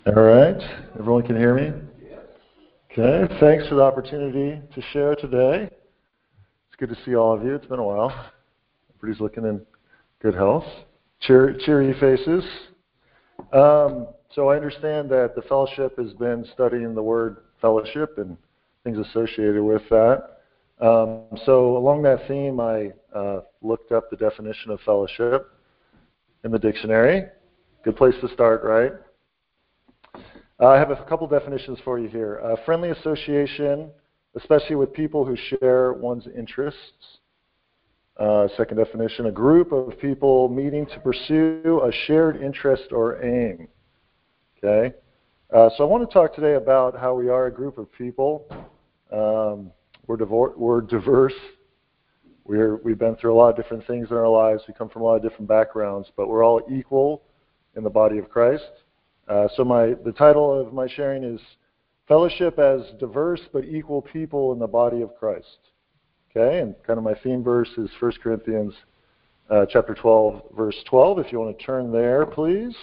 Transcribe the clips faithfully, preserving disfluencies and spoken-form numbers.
All right, everyone can hear me? Okay, thanks for the opportunity to share today. It's good to see all of you. It's been a while. Everybody's looking in good health. Cheer, cheery faces. Um, so I understand that the fellowship has been studying the word fellowship and things associated with that. Um, so along that theme, I uh, looked up the definition of fellowship in the dictionary. Good place to start, right? Uh, I have a couple definitions for you here. Uh, friendly association, especially with people who share one's interests. Uh, second definition, a group of people meeting to pursue a shared interest or aim. Okay? Uh, so I want to talk today about how we are a group of people. Um, we're, divor- we're diverse. We're, we've been through a lot of different things in our lives. We come from a lot of different backgrounds, but we're all equal in the body of Christ. Uh, so my the title of my sharing is Fellowship as Diverse but Equal People in the Body of Christ. Okay, and kind of my theme verse is First Corinthians uh, chapter twelve, verse twelve. If you want to turn there, please.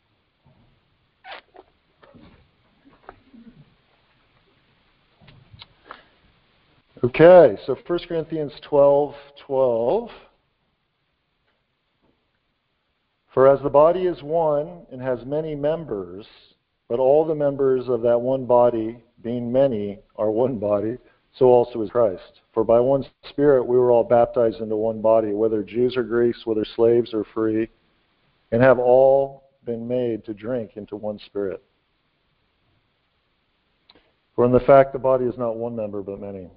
Okay, so First Corinthians twelve, twelve. For as the body is one and has many members, but all the members of that one body, being many, are one body, so also is Christ. For by one Spirit we were all baptized into one body, whether Jews or Greeks, whether slaves or free, and have all been made to drink into one Spirit. For in the fact the body is not one member, but many.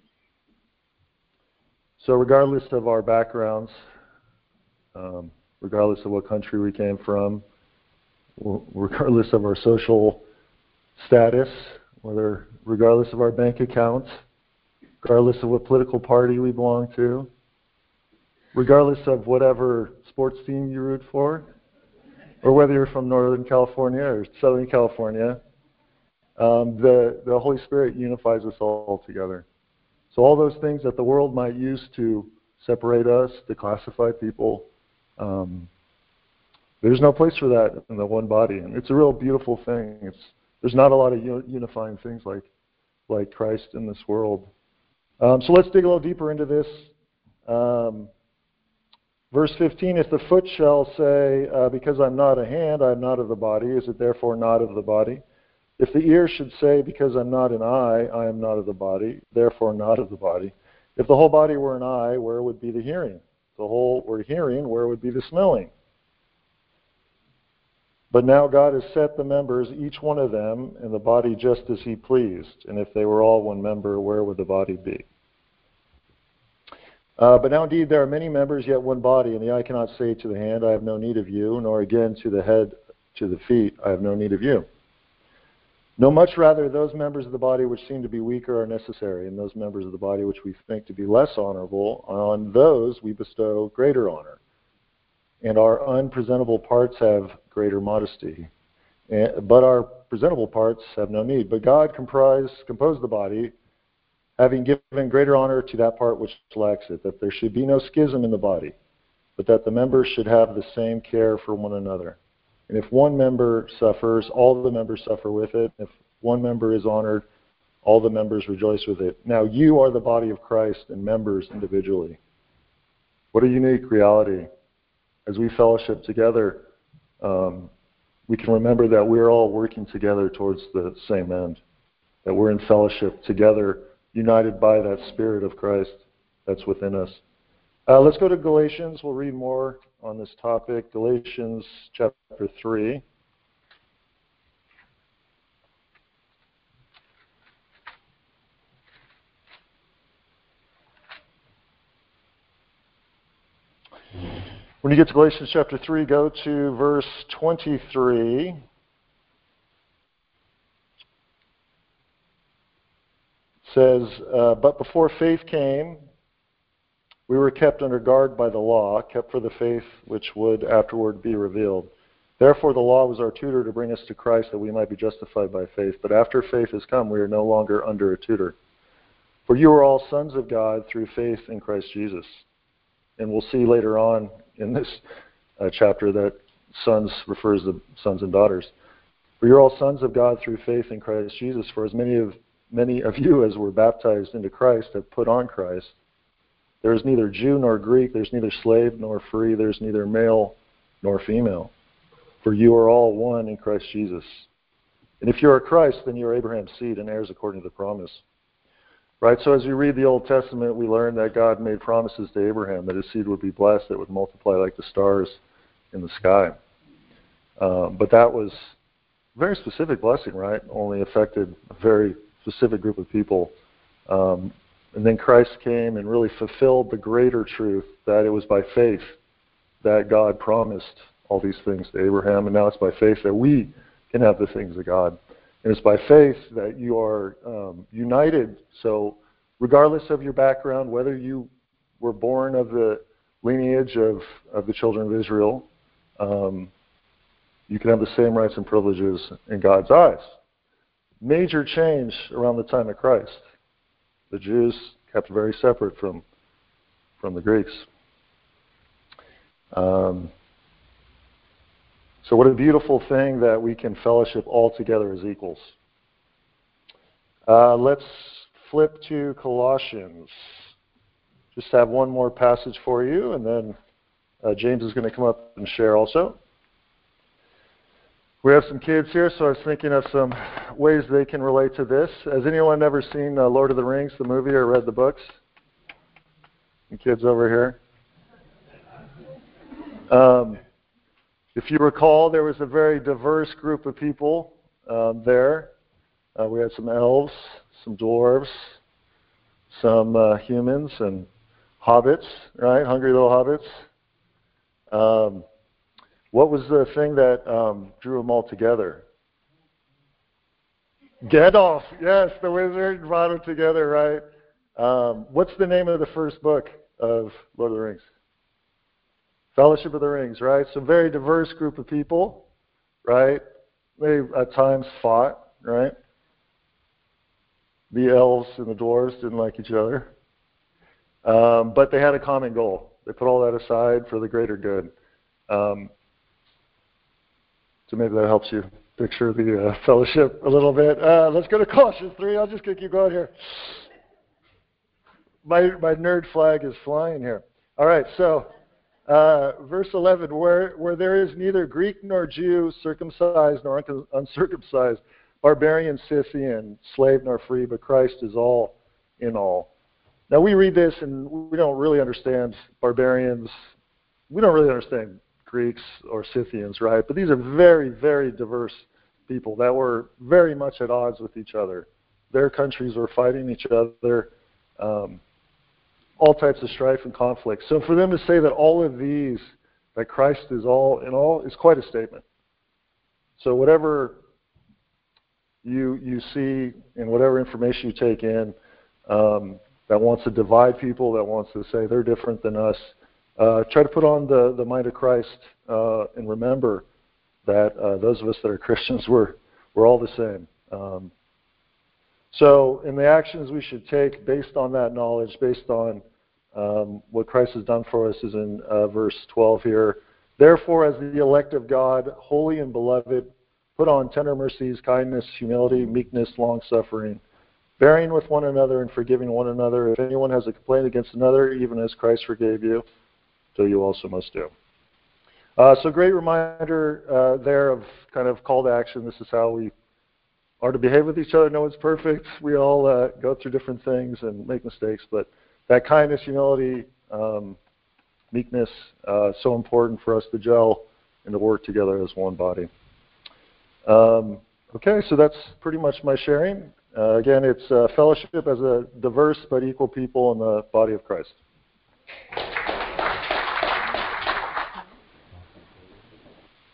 So regardless of our backgrounds, um, regardless of what country we came from, regardless of our social status, whether regardless of our bank accounts, regardless of what political party we belong to, regardless of whatever sports team you root for, or whether you're from Northern California or Southern California, um, the, the Holy Spirit unifies us all together. So all those things that the world might use to separate us, to classify people, Um, there's no place for that in the one body, and it's a real beautiful thing. It's there's not a lot of unifying things like like Christ in this world. Um, so let's dig a little deeper into this. Um, verse fifteen: If the foot shall say, uh, "Because I'm not a hand, I am not of the body," is it therefore not of the body? If the ear should say, "Because I'm not an eye, I am not of the body," therefore not of the body. If the whole body were an eye, where would be the hearing? If the whole were hearing, where would be the smelling? But now God has set the members, each one of them, in the body just as he pleased. And if they were all one member, where would the body be? Uh, but now indeed there are many members, yet one body, and the eye cannot say to the hand, "I have no need of you," nor again to the head, to the feet, "I have no need of you." No, much rather those members of the body which seem to be weaker are necessary, and those members of the body which we think to be less honorable, on those we bestow greater honor. And our unpresentable parts have greater modesty, but our presentable parts have no need. But God comprised, composed the body, having given greater honor to that part which lacks it, that there should be no schism in the body, but that the members should have the same care for one another. And if one member suffers, all the members suffer with it. If one member is honored, all the members rejoice with it. Now you are the body of Christ and members individually. What a unique reality. As we fellowship together, um, we can remember that we're all working together towards the same end, that we're in fellowship together, united by that Spirit of Christ that's within us. Uh, let's go to Galatians. We'll read more on this topic. Galatians chapter three. When you get to Galatians chapter three, go to verse twenty-three. It says, uh, "But before faith came, we were kept under guard by the law, kept for the faith which would afterward be revealed. Therefore the law was our tutor to bring us to Christ, that we might be justified by faith. But after faith has come, we are no longer under a tutor. For you are all sons of God through faith in Christ Jesus." And we'll see later on in this uh, chapter that sons refers to sons and daughters. For you're all sons of God through faith in Christ Jesus. For as many of many of you as were baptized into Christ have put on Christ. There is neither Jew nor Greek, there's neither slave nor free, there's neither male nor female. For you are all one in Christ Jesus. And if you are Christ, then you are Abraham's seed and heirs according to the promise. Right, so as we read the Old Testament, we learn that God made promises to Abraham that his seed would be blessed, that would multiply like the stars in the sky. Um, but that was a very specific blessing, right? Only affected a very specific group of people. Um, and then Christ came and really fulfilled the greater truth that it was by faith that God promised all these things to Abraham, and now it's by faith that we can have the things of God. And it's by faith that you are um, united. So regardless of your background, whether you were born of the lineage of, of the children of Israel, um, you can have the same rights and privileges in God's eyes. Major change around the time of Christ. The Jews kept very separate from, from the Greeks. Um, So what a beautiful thing that we can fellowship all together as equals. Uh, let's flip to Colossians. Just have one more passage for you, and then uh, James is going to come up and share also. We have some kids here, so I was thinking of some ways they can relate to this. Has anyone ever seen uh, Lord of the Rings, the movie, or read the books? Any kids over here? Um, If you recall, there was a very diverse group of people um, there. Uh, we had some elves, some dwarves, some uh, humans, and hobbits, right? Hungry little hobbits. Um, what was the thing that um, drew them all together? Gandalf, yes, the wizard brought them together, right? Um, what's the name of the first book of Lord of the Rings? Fellowship of the Rings, right? So very diverse group of people, right? They at times fought, right? The elves and the dwarves didn't like each other. Um, but they had a common goal. They put all that aside for the greater good. Um, so maybe that helps you picture the uh, fellowship a little bit. Uh, let's go to Colossians three. I'm just going to keep going here. My, my nerd flag is flying here. All right, so... Uh, verse eleven, where, where there is neither Greek nor Jew, circumcised nor un- uncircumcised, barbarian, Scythian, slave nor free, but Christ is all in all. Now we read this and we don't really understand barbarians. We don't really understand Greeks or Scythians, right? But these are very, very diverse people that were very much at odds with each other. Their countries were fighting each other. Um, all types of strife and conflict. So for them to say that all of these, that Christ is all in all, is quite a statement. So whatever you you see and whatever information you take in um, that wants to divide people, that wants to say they're different than us, uh, try to put on the, the mind of Christ uh, and remember that uh, those of us that are Christians, we're, we're all the same. Um, so in the actions we should take based on that knowledge, based on Um, what Christ has done for us is in uh, verse twelve here. Therefore, as the elect of God, holy and beloved, put on tender mercies, kindness, humility, meekness, long-suffering, bearing with one another and forgiving one another. If anyone has a complaint against another, even as Christ forgave you, so you also must do. Uh, so great reminder uh, there of kind of call to action. This is how we are to behave with each other. No one's perfect. We all uh, go through different things and make mistakes, but that kindness, humility, um, meekness, uh, so important for us to gel and to work together as one body. Um, okay, so that's pretty much my sharing. Uh, again, it's uh, fellowship as a diverse but equal people in the body of Christ.